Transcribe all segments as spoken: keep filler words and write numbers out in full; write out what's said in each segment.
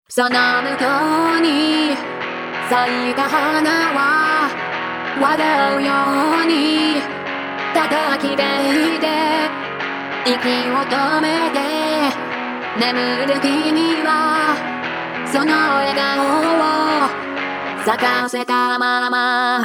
その向こうに咲いた花は笑うように叩き出いて息を止めて眠る君はその笑顔を咲かせたまま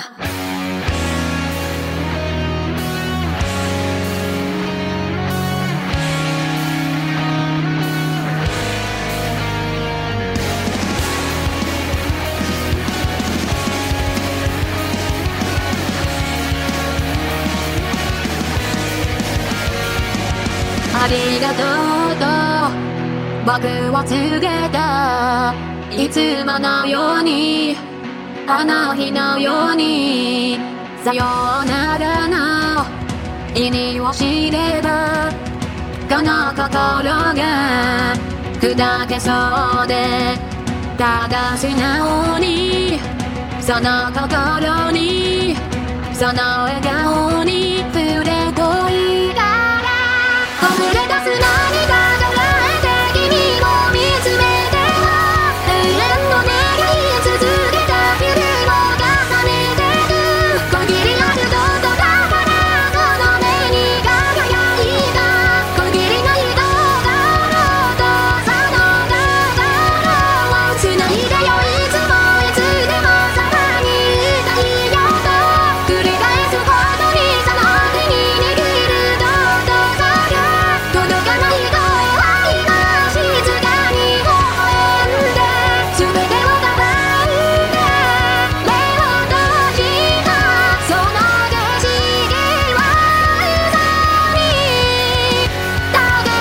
ありがとうと僕を告げたいつものようにあの日のようにさようならの意味を知ればこの心が砕けそうでただ素直にその心にその笑顔に触れといた溢れ出す涙がえて君を見つめては永遠の願い続けた日々を重ねてく限りあることだからこの目に輝いた区切りない動画のとその宝を繋いでよいつもいつでもそばにいたいよと繰り返すほどにその手に握るどうぞ届かない声は今静かに微笑んで全てを束んで目を閉じたその景色は嘘にだけ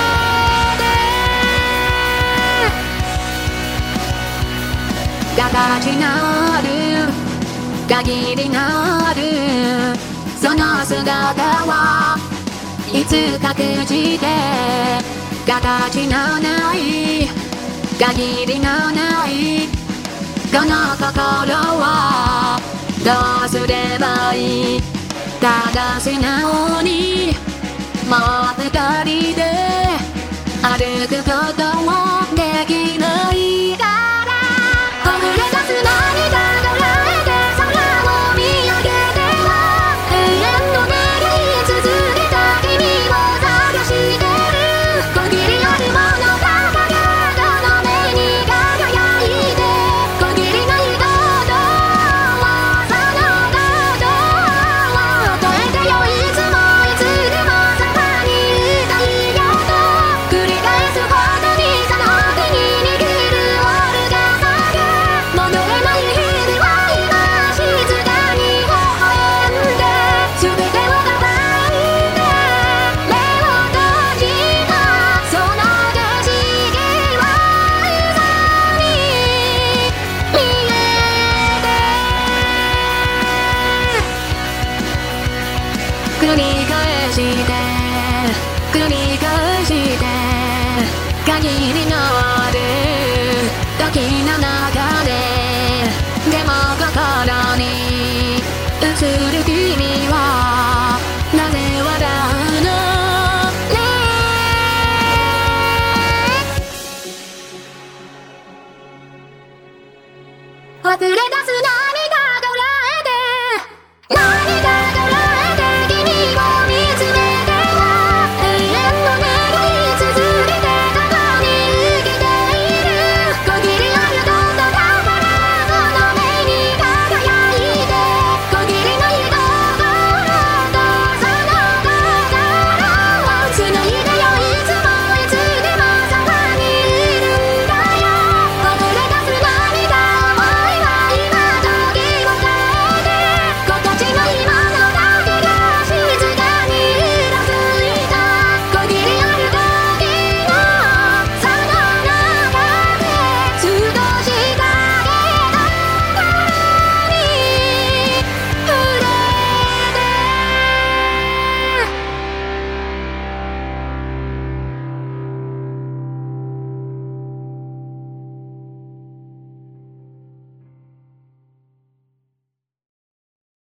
で形のある限りのあるその姿はいつ隠して形のない限りのないこの心はどうすればいいただ素直にもう二人で歩くこともできないから溢れ出す涙がえて空を見上げては永遠の願い続けた君を探してる限りあるものだからこの目に輝いて限りないことをそのことを超えてよいつもいつでもそばにいたいよと繰り返すほどにその手に握るオルガサが戻れない日々は今静かに微笑んで全てを束んで目を閉じたその景色は嘘に見えて繰り返して繰り返して限りのある時の中ででも心に映る君はなぜ笑うのね溢れ出す涙